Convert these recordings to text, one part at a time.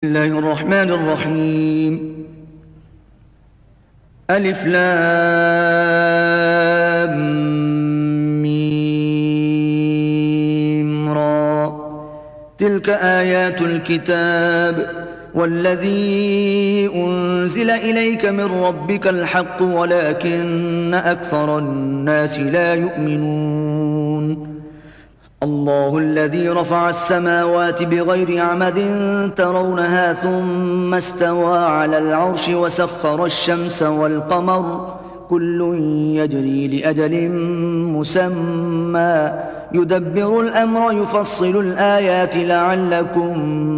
الله الرحمن الرحيم. ألف لام ميم را. تلك آيات الكتاب والذي أنزل إليك من ربك الحق ولكن أكثر الناس لا يؤمنون. الله الذي رفع السماوات بغير عمد ترونها ثم استوى على العرش وسخر الشمس والقمر كل يجري لأجل مسمى يدبر الأمر يفصل الآيات لعلكم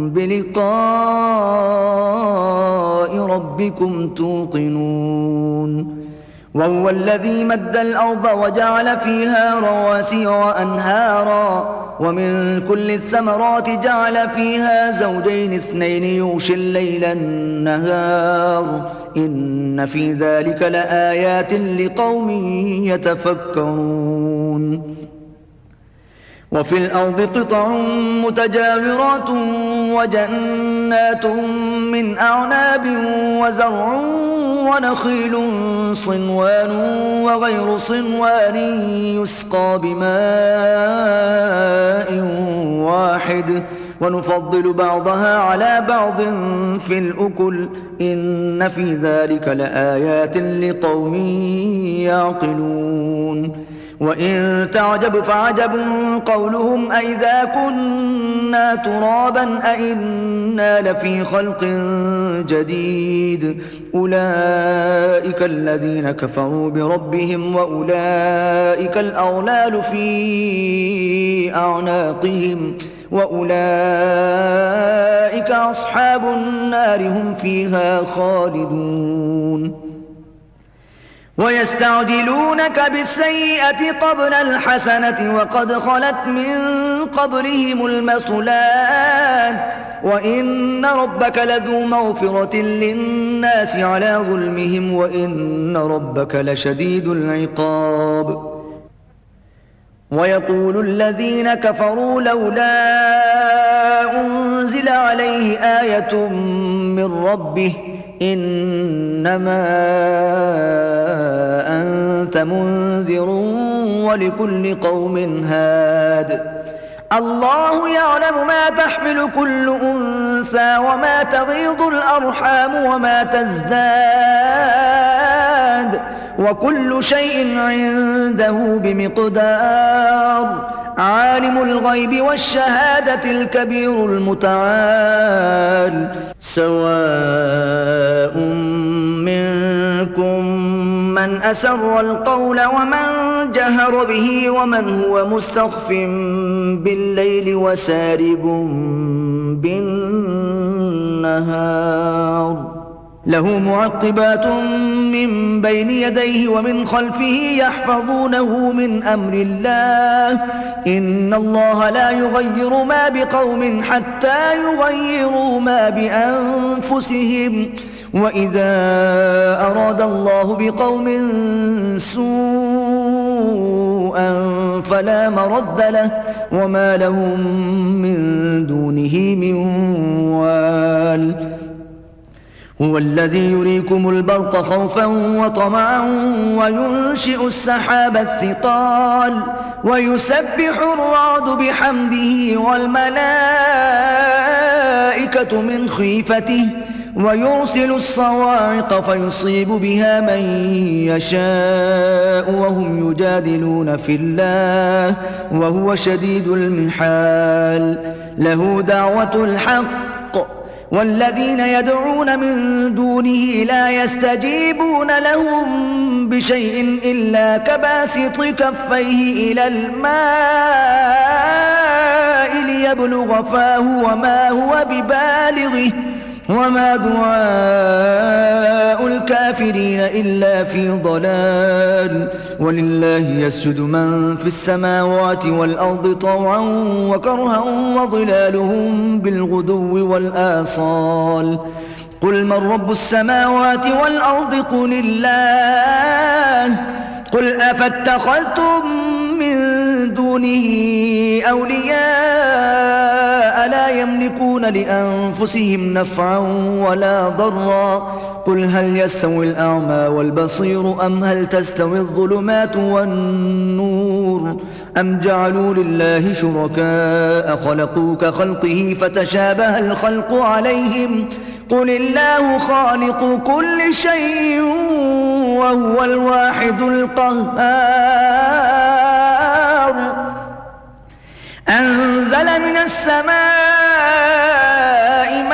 بلقاء ربكم توقنون. وهو الذي مد الأرض وجعل فيها رواسي وأنهارا ومن كل الثمرات جعل فيها زوجين اثنين يغشي الليل النهار إن في ذلك لآيات لقوم يتفكرون. وفي الأرض قطع متجاورات وجنات من أعناب وزرع ونخيل صنوان وغير صنوان يسقى بماء واحد ونفضل بعضها على بعض في الأكل إن في ذلك لآيات لقوم يعقلون. وإن تعجب فعجب قولهم أئذا كنا ترابا أئنا لفي خلق جديد أولئك الذين كفروا بربهم وأولئك الأغلال في أعناقهم وأولئك أصحاب النار هم فيها خالدون. ويستعجلونك بالسيئة قبل الحسنة وقد خلت من قبلهم المثلات وإن ربك لذو مغفرة للناس على ظلمهم وإن ربك لشديد العقاب. ويقول الذين كفروا لولا أنزل عليه آية من ربه إنما أنت منذر ولكل قوم هاد الله يعلم ما تحمل كل أنثى وما تغيض الأرحام وما تزداد وكل شيء عنده بمقدار. عالم الغيب والشهادة الكبير المتعال سواء منكم من أسر القول ومن جهر به ومن هو مستخف بالليل وسارب بالنهار له معقبات من بين يديه ومن خلفه يحفظونه من أمر الله إن الله لا يغير ما بقوم حتى يغيروا ما بأنفسهم وإذا أراد الله بقوم سوءا فلا مرد له وما لهم من دونه من وال. هو الذي يريكم البرق خوفا وطمعا وينشئ السحاب الثقال ويسبح الرعد بحمده والملائكة من خيفته ويرسل الصواعق فيصيب بها من يشاء وهم يجادلون في الله وهو شديد المحال. له دعوة الحق والذين يدعون من دونه لا يستجيبون لهم بشيء إلا كباسط كفيه إلى الماء ليبلغ فاه وما هو ببالغه وما دعاء الكافرين إلا في ضلال. ولله يسجد من في السماوات والأرض طوعا وكرها وظلالهم بالغدو والآصال. قل من رب السماوات والأرض قل الله قل أفاتخذتم من دونه أولياء لا يملكون لأنفسهم نفعا ولا ضرا. قل هل يستوي الأعمى والبصير أم هل تستوي الظلمات والنور أم جعلوا لله شركاء خلقوا كخلقه فتشابه الخلق عليهم قل الله خالق كل شيء وهو الواحد القهار. أنزل من السماء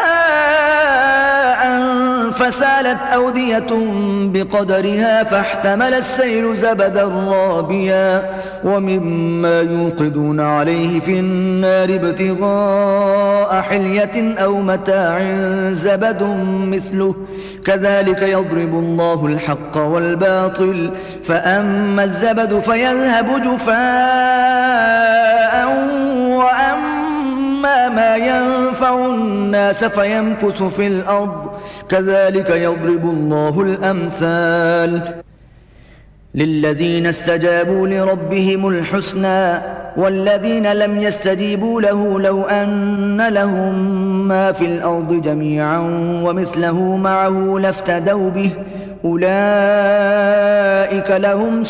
ماء فسالت أودية بقدرها فاحتمل السيل زبدا رابيا ومما يوقدون عليه في النار ابتغاء حلية أو متاع زبد مثله كذلك يضرب الله الحق والباطل فأما الزبد فيذهب جفاء وأما ما ينفع الناس فيمكث في الأرض كذلك يضرب الله الأمثال. للذين استجابوا لربهم الحسنى والذين لم يستجيبوا له لو أن لهم ما في الأرض جميعا ومثله معه لافتدوا به أولئك لهم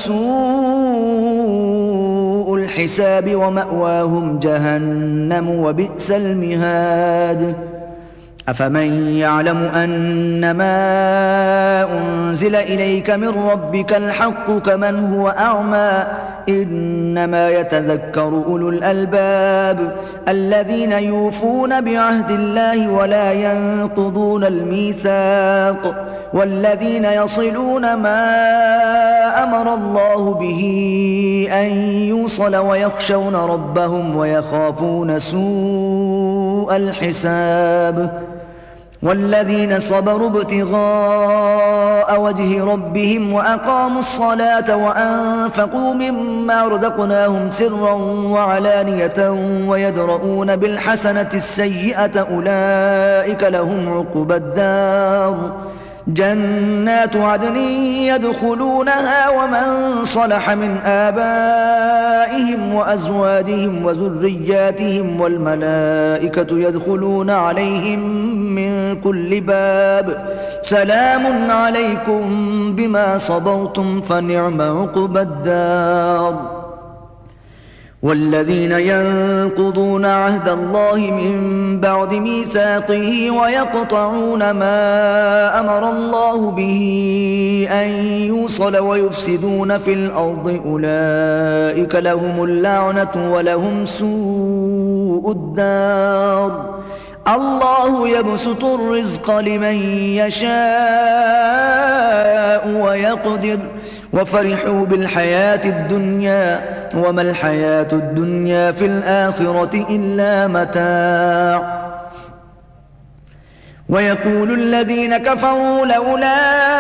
سوء الحساب ومأواهم جهنم وبئس المهاد. أفمن يعلم أنما أنزل إليك من ربك الحق كمن هو أعمى إنما يتذكر أولو الألباب الذين يوفون بعهد الله ولا ينقضون الميثاق والذين يصلون ما أمر الله به أن يوصل ويخشون ربهم ويخافون سوء الحساب. والذين صبروا ابتغاء وجه ربهم وأقاموا الصلاة وأنفقوا مما رزقناهم سرا وعلانية ويدرؤون بالحسنة السيئة أولئك لهم عقبى الدار جنات عدن يدخلونها ومن صلح من آبائهم وأزواجهم وذرياتهم والملائكة يدخلون عليهم من كل باب سلام عليكم بما صبرتم فنعم عقبى الدار. والذين ينقضون عهد الله من بعد ميثاقه ويقطعون ما أمر الله به أن يوصل ويفسدون في الأرض أولئك لهم اللعنة ولهم سوء الدار. الله يبسط الرزق لمن يشاء ويقدر وفرحوا بالحياة الدنيا وما الحياة الدنيا في الآخرة إلا متاع. ويقول الذين كفروا لولا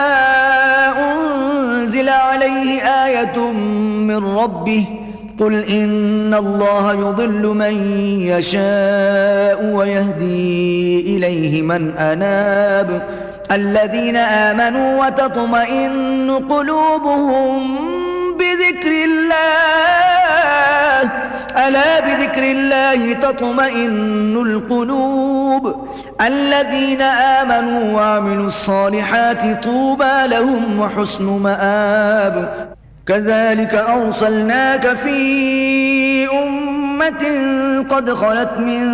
أنزل عليه آية من ربه قل إن الله يضل من يشاء ويهدي إليه من أناب الذين آمنوا وتطمئن قلوبهم بذكر الله ألا بذكر الله تطمئن القلوب الذين آمنوا وعملوا الصالحات طوبى لهم وحسن مآب. كذلك أرسلناك في أمة قد خلت من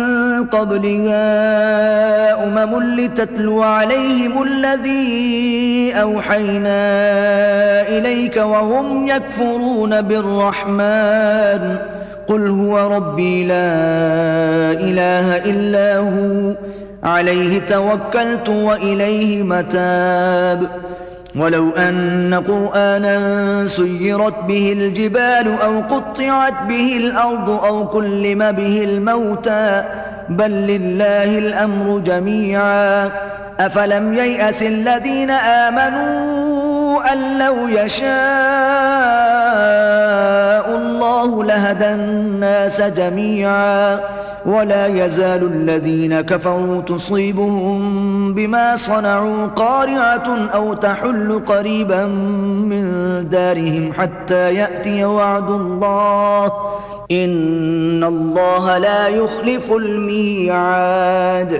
قبلها لتتلو عليهم الذي أوحينا إليك وهم يكفرون بالرحمن قل هو ربي لا إله إلا هو عليه توكلت وإليه متاب. ولو أن قرآنا سيرت به الجبال أو قطعت به الأرض أو كلم به الموتى بل لله الأمر جميعا أفلم ييأس الذين آمنوا أن لو يشاء الله الله لهدى الناس جميعا ولا يزال الذين كفروا تصيبهم بما صنعوا قارعة أو تحل قريبا من دارهم حتى يأتي وعد الله إن الله لا يخلف الميعاد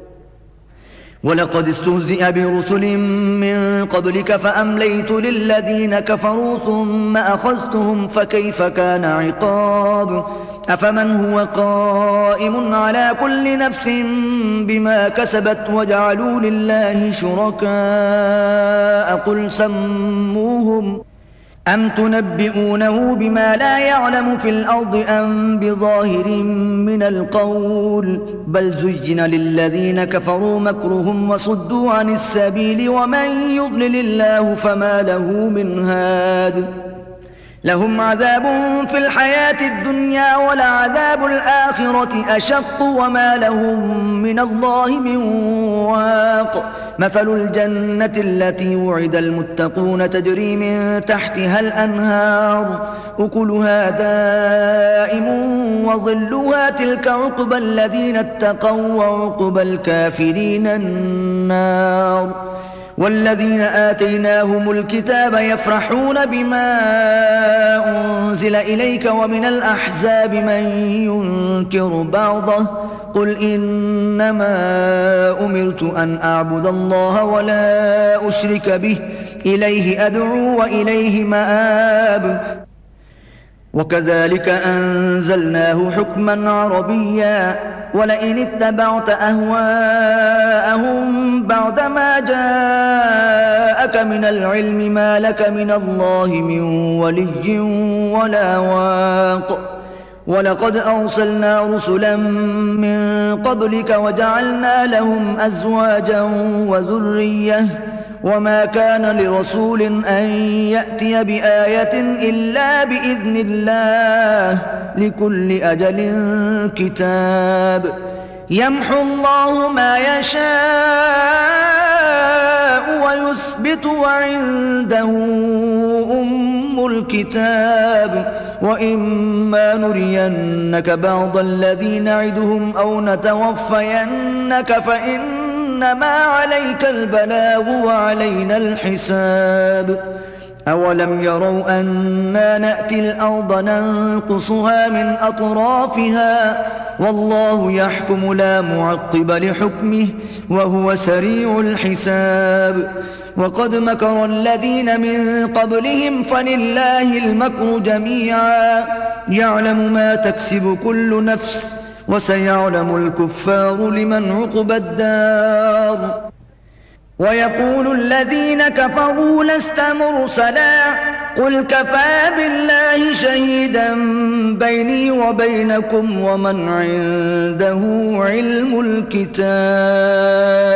ولقد استهزئ برسل من قبلك فأمليت للذين كفروا ثم أخذتهم فكيف كان عقاب أفمن هو قائم على كل نفس بما كسبت وجعلوا لله شركاء قل سموهم أم تنبئونه بما لا يعلم في الأرض أم بظاهر من القول بل زين للذين كفروا مكرهم وصدوا عن السبيل ومن يضلل الله فما له من هاد لهم عذاب في الحياة الدنيا ولعذاب الآخرة أشق وما لهم من الله من واق مثل الجنة التي وعد المتقون تجري من تحتها الأنهار أكلها دائم وظلها تلك عقبى الذين اتقوا وعقبى الكافرين النار والذين آتيناهم الكتاب يفرحون بما أنزل إليك ومن الأحزاب من ينكر بعضه قل إنما أمرت أن أعبد الله ولا أشرك به إليه أدعو وإليه مآب وكذلك أنزلناه حكما عربيا ولئن اتبعت أهواءهم بعدما جاءك من العلم ما لك من الله من ولي ولا واق ولقد أرسلنا رسلا من قبلك وجعلنا لهم أزواجا وذرية وما كان لرسول أن يأتي بآية إلا بإذن الله لكل أجل كتاب يمحو الله ما يشاء ويثبت وعنده أم الكتاب وإما نرينك بعض الذي نعدهم أو نتوفينك فإنما عليك البلاغ وعلينا الحساب أولم يروا أنا نأتي الأرض ننقصها من أطرافها والله يحكم لا معقب لحكمه وهو سريع الحساب وقد مكر الذين من قبلهم فلله المكر جميعا يعلم ما تكسب كل نفس وسيعلم الكفار لمن عقبى الدار ويقول الذين كفروا لست مرسلا قل كفى بالله شهيدا بيني وبينكم ومن عنده علم الكتاب